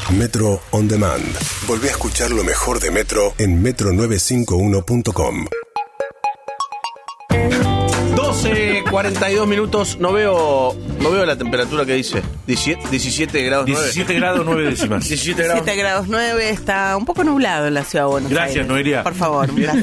Metro On Demand. Volví a escuchar lo mejor de Metro en metro951.com. 12:42 minutos. No veo la temperatura que dice. 17 grados 9. 17 grados 9 décimas. 17 grados. 7 grados 9, está un poco nublado en la ciudad de Buenos Gracias, Aires. Noelia. Por favor. Viento.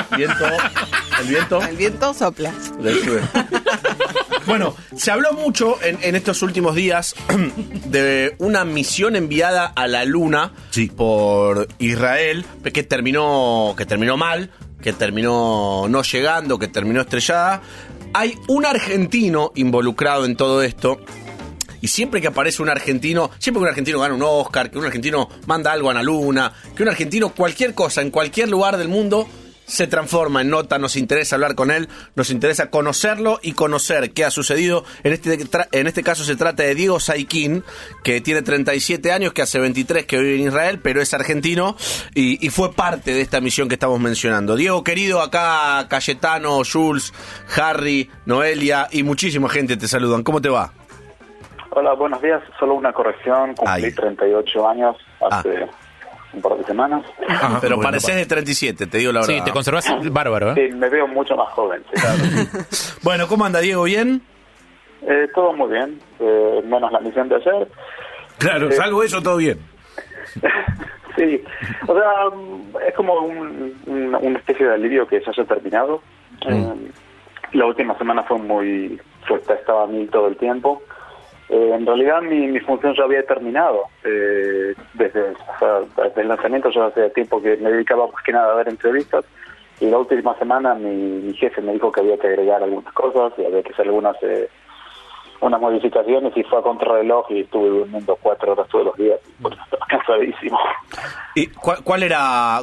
El viento. El viento sopla. Le sube. Bueno, se habló mucho en estos últimos días de una misión enviada a la Luna por Israel, que terminó mal, que terminó no llegando, que terminó estrellada. Hay un argentino involucrado en todo esto. Y siempre que aparece un argentino, siempre que un argentino gana un Oscar, que un argentino manda algo a la Luna, que un argentino cualquier cosa en cualquier lugar del mundo se transforma en nota. Nos interesa hablar con él, nos interesa conocerlo y conocer qué ha sucedido. En este caso se trata de Diego Saykin, que tiene 37 años, que hace 23 que vive en Israel, pero es argentino y fue parte de esta misión que estamos mencionando. Diego, querido, acá Cayetano, Jules, Harry, Noelia y muchísima gente te saludan. ¿Cómo te va? Hola, buenos días. Solo una corrección. Cumplí 38 años hace un par de semanas. Ajá, pero bueno, pareces de 37, te digo la verdad. Sí, te conservás bárbaro, Sí, me veo mucho más joven. Sí, claro. Bueno, ¿cómo anda, Diego? ¿Bien? Todo muy bien, menos la misión de ayer. Claro, salvo eso, todo bien. Sí, o sea, es como una especie de alivio que ya haya terminado. La última semana estaba a mil todo el tiempo. En realidad mi función ya había terminado. Desde el lanzamiento ya hace tiempo que me dedicaba más que nada a ver entrevistas, y la última semana mi jefe me dijo que había que agregar algunas cosas y había que hacer unas modificaciones, y fue a contrarreloj y estuve durmiendo 4 horas todos los días. Bueno, estaba cansadísimo. ¿Y cuál era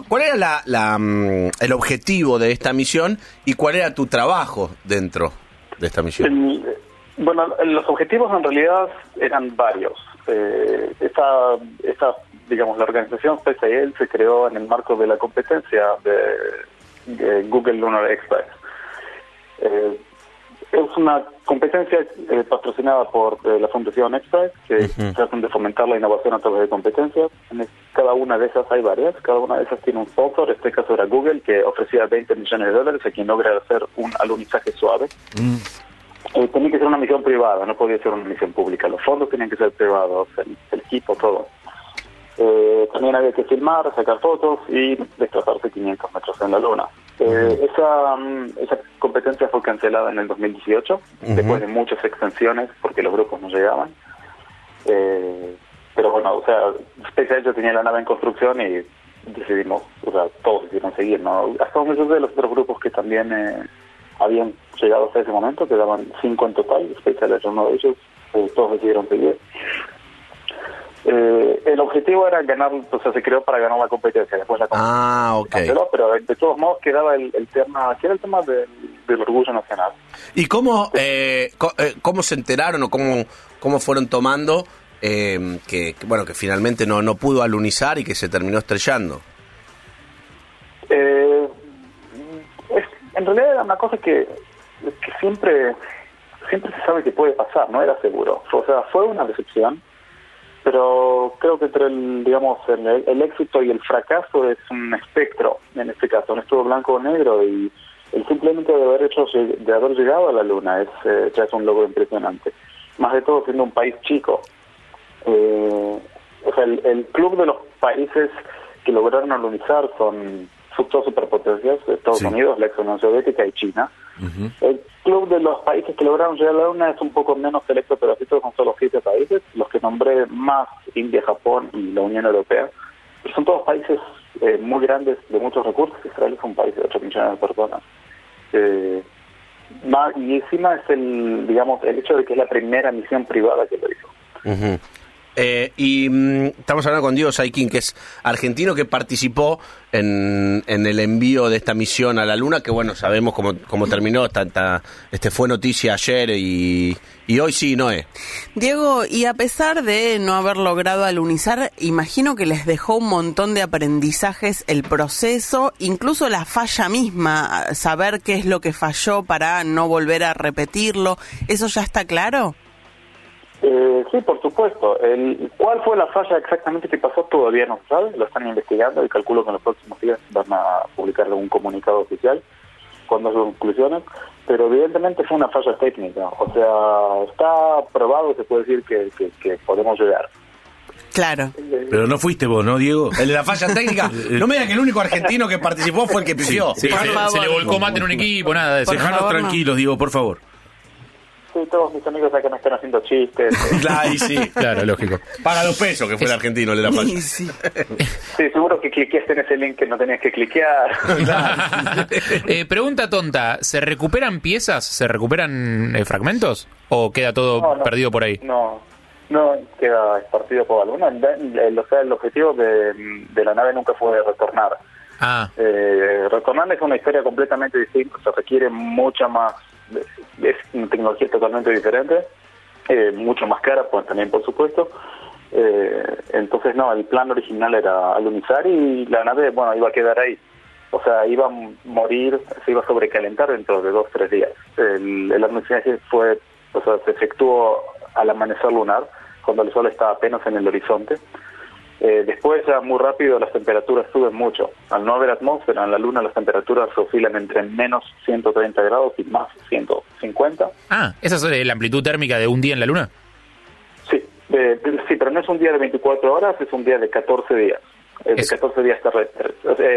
el objetivo de esta misión y cuál era tu trabajo dentro de esta misión? Bueno, los objetivos en realidad eran varios. Digamos, la organización SpaceIL se creó en el marco de la competencia de Google Lunar Express. Es una competencia patrocinada por la Fundación Express, que tratan de fomentar la innovación a través de competencias. Cada una de esas hay varias, cada una de esas tiene un sponsor. En este caso era Google, que ofrecía $20 millones a quien logre hacer un alunizaje suave. Tenía que ser una misión privada, no podía ser una misión pública. Los fondos tenían que ser privados, el equipo, todo. También había que filmar, sacar fotos y desplazarse 500 metros en la Luna. Esa competencia fue cancelada en el 2018, después de muchas extensiones, porque los grupos no llegaban. Pero bueno, o sea, SpaceX ya tenía la nave en construcción y decidimos, o sea, todos decidieron seguir, ¿no? Hasta un de los otros grupos que también habían llegado hasta ese momento, quedaban 5 en total, SpaceX era uno de ellos, todos decidieron seguir. El objetivo era ganar, o sea, se creó para ganar la competencia, después la competencia canceló, pero de todos modos quedaba el tema, que era el tema del orgullo nacional. ¿Y cómo se enteraron o cómo fueron tomando que finalmente no pudo alunizar y que se terminó estrellando? En realidad era una cosa que siempre se sabe que puede pasar, no era seguro. O sea, fue una decepción, pero creo que entre el éxito y el fracaso es un espectro, en este caso, un espectro blanco o negro, y el simplemente de haber llegado a la Luna ya es un logro impresionante. Más de todo siendo un país chico. O sea, el club de los países que lograron alunizar son dos superpotencias, Estados Unidos, la ex Unión Soviética y China. El club de los países que lograron llegar a la Luna es un poco menos selecto, pero así todos son solo 7 países, los que nombré más India, Japón y la Unión Europea. Pero son todos países muy grandes, de muchos recursos. Israel es un país de 8 millones de personas. Y encima es el hecho de que es la primera misión privada que lo hizo. Estamos hablando con Diego Saykin, que es argentino, que participó en el envío de esta misión a la Luna, que bueno, sabemos cómo terminó, fue noticia ayer y hoy sí, Noé. Diego, y a pesar de no haber logrado alunizar, imagino que les dejó un montón de aprendizajes el proceso, incluso la falla misma, saber qué es lo que falló para no volver a repetirlo. ¿Eso ya está claro? Sí, por supuesto. ¿Cuál fue la falla exactamente que pasó? Todavía no se sabe, lo están investigando y calculo que en los próximos días van a publicar algún comunicado oficial con las conclusiones, pero evidentemente fue una falla técnica, o sea, está probado, se puede decir que podemos llegar. Claro. Pero no fuiste vos, ¿no, Diego? ¿El de la falla técnica? No me digas que el único argentino que participó fue el que pifió. Sí, se le volcó mate en un equipo, nada de eso. Dejanos tranquilos, Diego, por favor. Sí, todos mis amigos acá me están haciendo chistes. Claro, y sí. Claro, lógico. Paga los pesos que fue el argentino, el de la falla. Sí. Sí, seguro que cliqueaste en ese link que no tenías que cliquear. Pregunta tonta, ¿se recuperan piezas? ¿Se recuperan fragmentos? ¿O queda todo perdido por ahí? No, queda partido por alguna. O sea, el objetivo de la nave nunca fue retornar. Retornar es una historia completamente distinta, se requiere mucha más, es una tecnología totalmente diferente, mucho más cara, pues también por supuesto. Entonces el plan original era alunizar y la nave, iba a quedar ahí. O sea, iba a morir, se iba a sobrecalentar dentro de 2-3 días. El alunizaje se efectuó al amanecer lunar, cuando el sol está apenas en el horizonte. Después, ya muy rápido, las temperaturas suben mucho. Al no haber atmósfera en la Luna, las temperaturas oscilan entre menos 130 grados y más 150. ¿Esa es la amplitud térmica de un día en la Luna? Sí, pero no es un día de 24 horas, es un día de 14 días. De 14 días terrestres.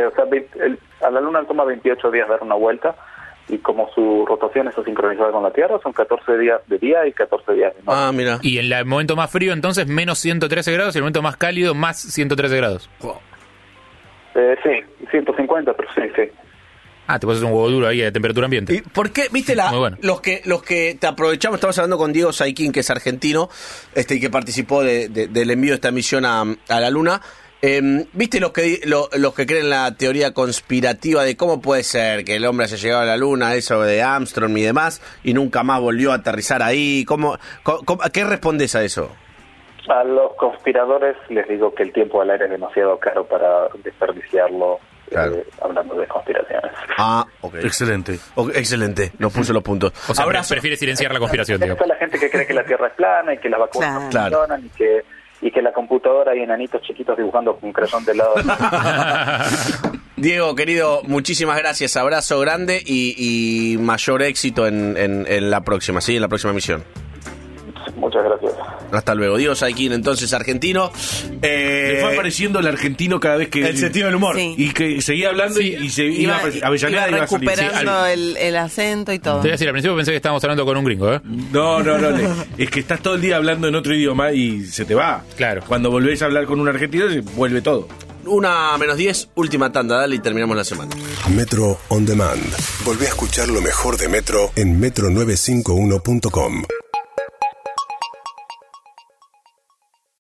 A la Luna toma 28 días dar una vuelta, y como su rotación está sincronizada con la Tierra, son 14 días de día y 14 días de noche. Mira. Y en el momento más frío, entonces, menos 113 grados, y el momento más cálido, más 113 grados. Sí, 150, pero sí. Te pasas un huevo duro ahí de temperatura ambiente. ¿Y por qué? ¿Viste los que te aprovechamos? Estamos hablando con Diego Saikin, que es argentino, y que participó del envío de esta misión a la Luna. ¿Viste los que creen la teoría conspirativa de cómo puede ser que el hombre haya llegado a la Luna, eso de Armstrong y demás, y nunca más volvió a aterrizar ahí? ¿Qué respondes a eso? A los conspiradores les digo que el tiempo al aire es demasiado caro para desperdiciarlo. Claro. Hablando de conspiraciones. Okay. Excelente. Nos puso los puntos. O sea, prefiere silenciar la conspiración, digo. Está la gente que cree que la Tierra es plana y que las vacunas no funcionan y que la computadora hay enanitos chiquitos dibujando con un crayón de lado. Diego, querido, muchísimas gracias. Abrazo grande y mayor éxito en la próxima, ¿sí? En la próxima misión. Muchas gracias. Hasta luego. Diego Saikin, entonces, argentino. Le fue apareciendo el argentino cada vez que... El sentido del humor. Sí. Y que seguía hablando y se iba Avellaneda iba iba a salir. recuperando el acento y todo. Te voy a decir, al principio pensé que estábamos hablando con un gringo, ¿eh? No. Es que estás todo el día hablando en otro idioma y se te va. Claro. Cuando volvés a hablar con un argentino, se vuelve todo. 1:10, última tanda, dale y terminamos la semana. Metro On Demand. Volvé a escuchar lo mejor de Metro en metro951.com.